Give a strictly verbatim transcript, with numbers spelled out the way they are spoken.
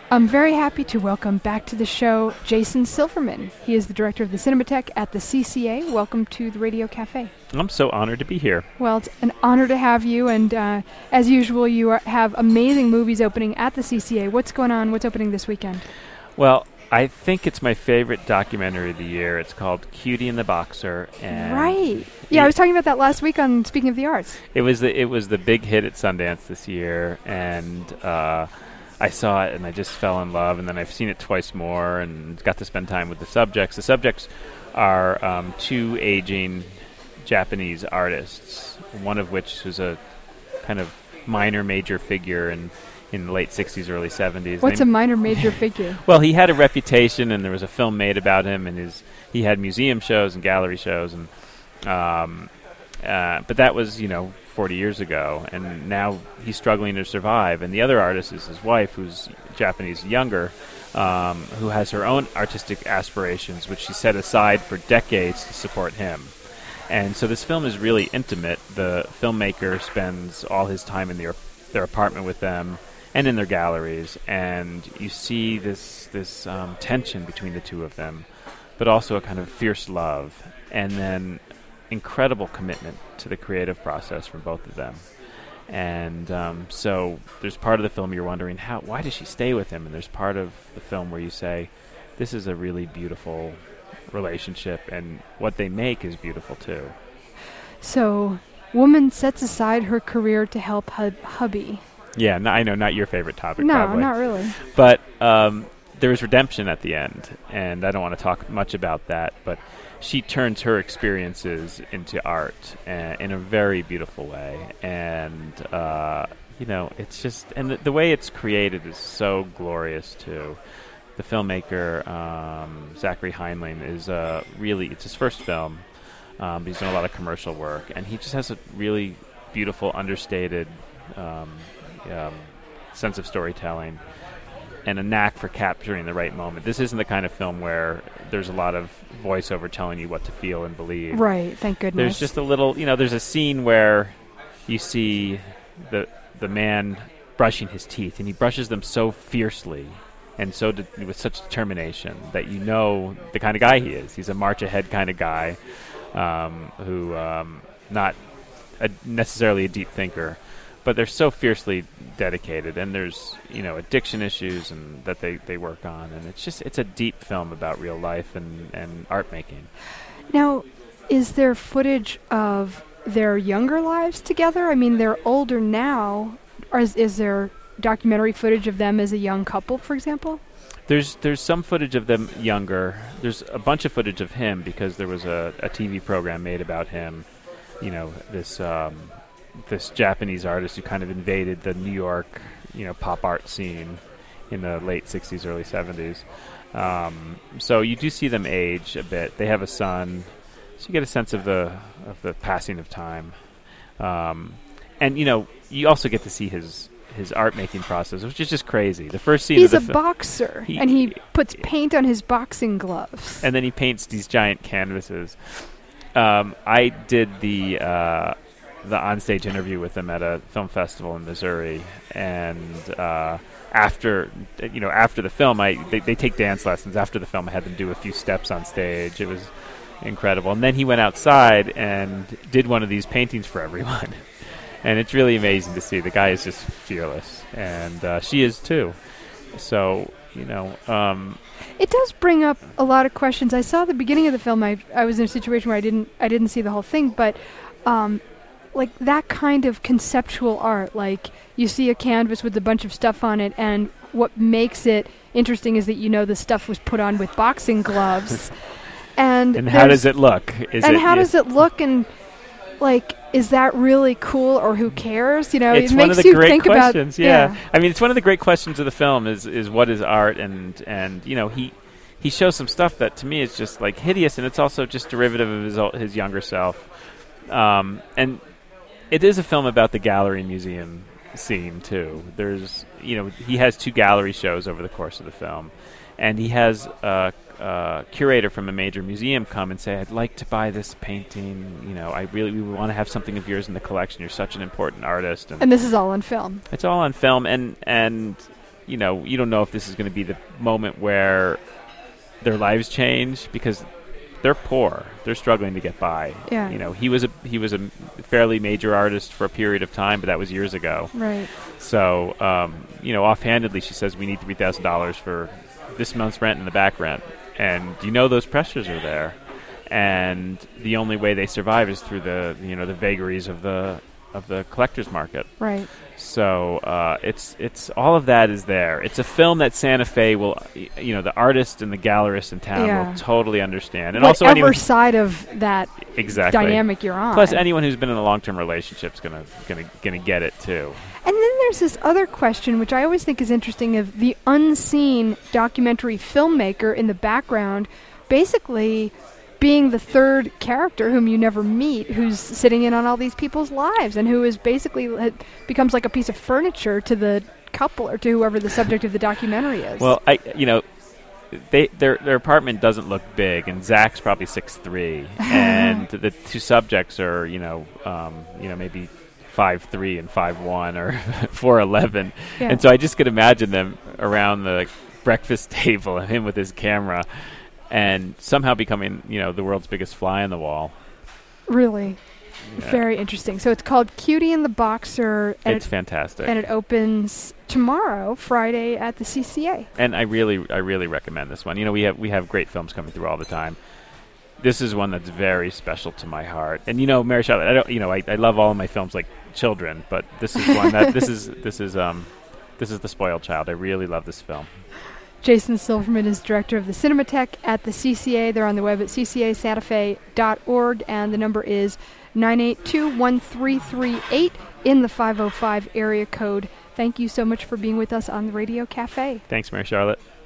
I'm very happy to welcome back to the show Jason Silverman. He is the director of the Cinematheque at the C C A. Welcome to the Radio Cafe. I'm so honored to be here. Well, it's an honor to have you, and uh, as usual, you are, have amazing movies opening at the C C A. What's going on? What's opening this weekend? Well, I think it's my favorite documentary of the year. It's called Cutie and the Boxer. And right. Yeah, I was talking about that last week on Speaking of the Arts. It was the, it was the big hit at Sundance this year, and uh, I saw it and I just fell in love, and then I've seen it twice more and got to spend time with the subjects. The subjects are um, two aging Japanese artists, one of which was a kind of minor major figure in, in the late sixties, early seventies. What's they a minor major figure? Well, he had a reputation, and there was a film made about him, and his he had museum shows and gallery shows, and um, uh, but that was, you know, forty years ago, and now he's struggling to survive. And the other artist is his wife, who's Japanese younger, um, who has her own artistic aspirations, which she set aside for decades to support him. And so this film is really intimate. The filmmaker spends all his time in their their apartment with them and in their galleries, and you see this this um, tension between the two of them, but also a kind of fierce love, and then incredible commitment to the creative process from both of them. And um, so there's part of the film you're wondering, how why does she stay with him? And there's part of the film where you say, this is a really beautiful relationship, and what they make is beautiful too. So, woman sets aside her career to help hub- hubby. Yeah, no, I know, not your favorite topic, no, probably. not really. But um, there is redemption at the end, and I don't want to talk much about that, but she turns her experiences into art uh, in a very beautiful way. And, uh, you know, it's just, and the, the way it's created is so glorious, too. The filmmaker, um, Zachary Heinlein, is uh, really, it's his first film. Um, he's done a lot of commercial work, and he just has a really beautiful, understated um, um, sense of storytelling and a knack for capturing the right moment. This isn't the kind of film where there's a lot of voiceover telling you what to feel and believe. Right, thank goodness. There's just a little, you know, there's a scene where you see the the man brushing his teeth, and he brushes them so fiercely and so de- with such determination that you know the kind of guy he is. He's a march ahead kind of guy, um, who um, not a necessarily a deep thinker, but they're so fiercely dedicated. And there's, you know, addiction issues and that they, they work on, and it's just it's a deep film about real life and, and art making. Now, is there footage of their younger lives together? I mean, they're older now. Or is, is there documentary footage of them as a young couple, for example? There's there's some footage of them younger. There's a bunch of footage of him because there was a, a T V program made about him. You know, this um, this Japanese artist who kind of invaded the New York, you know, pop art scene in the late sixties, early seventies. Um, so you do see them age a bit. They have a son, so you get a sense of the of the passing of time. Um, and you know, you also get to see his. his art-making process, which is just crazy. The first scene He's of the a fi- boxer, he, and he puts paint on his boxing gloves. And then he paints these giant canvases. Um, I did the uh, the onstage interview with him at a film festival in Missouri, and uh, after you know after the film, I they, they take dance lessons. After the film, I had them do a few steps on stage. It was incredible. And then he went outside and did one of these paintings for everyone. And it's really amazing to see. The guy is just fearless, and uh, she is too. So, you know... Um, it does bring up a lot of questions. I saw the beginning of the film. I I was in a situation where I didn't I didn't see the whole thing, but um, like that kind of conceptual art, like you see a canvas with a bunch of stuff on it, and what makes it interesting is that you know the stuff was put on with boxing gloves. and and how does it look? Is and it, how does it look? And like, is that really cool, or who cares? You know, it's it one makes of the you great think questions. about. Yeah. yeah, I mean, it's one of the great questions of the film is is what is art, and and you know he he shows some stuff that to me is just like hideous, and it's also just derivative of his o- his younger self. Um, and it is a film about the gallery museum scene too. There's you know he has two gallery shows over the course of the film, and he has a, a curator from a major museum come and say, "I'd like to buy this painting. You know, I really we want to have something of yours in the collection. You're such an important artist." And, and this is all on film. it's all on film, and and you know, you don't know if this is going to be the moment where their lives change, because they're poor. They're struggling to get by. Yeah. You know, he was a he was a fairly major artist for a period of time, but that was years ago. Right. So, um, you know, offhandedly, she says we need three thousand dollars for this month's rent and the back rent, and you know those pressures are there, and the only way they survive is through the you know the vagaries of the of the collector's market. Right. So uh, it's it's all of that is there. It's a film that Santa Fe will, you know, the artist and the gallerist in town Yeah. will totally understand, and Whatever also anyone side of that exactly dynamic you're on. Plus, anyone who's been in a long-term relationship is gonna gonna gonna get it too. And then there's this other question, which I always think is interesting, of the unseen documentary filmmaker in the background, basically being the third character whom you never meet, who's sitting in on all these people's lives, and who is basically it becomes like a piece of furniture to the couple or to whoever the subject of the documentary is. Well, I you know. They their their apartment doesn't look big, and Zach's probably six three, and the two subjects are you know um, you know maybe five three and five one or four eleven, Yeah. and so I just could imagine them around the breakfast table, and him with his camera, and somehow becoming you know the world's biggest fly on the wall. Really, Yeah. very interesting. So it's called Cutie and the Boxer, and It's it, fantastic, and it opens tomorrow, Friday, at the C C A. and I really I really recommend this one. You know we have we have great films coming through all the time. This is one that's very special to my heart, and you know Mary Charlotte, I don't you know I, I love all of my films like children, but this is one that this is this is um this is the spoiled child. I really love this film. Jason Silverman is director of the Cinematheque at the C C A. They're on the web at c c a santa fe dot org, and the number is nine eight two, one three three eight in the five oh five area code. Thank you so much for being with us on the Radio Cafe. Thanks, Mary Charlotte.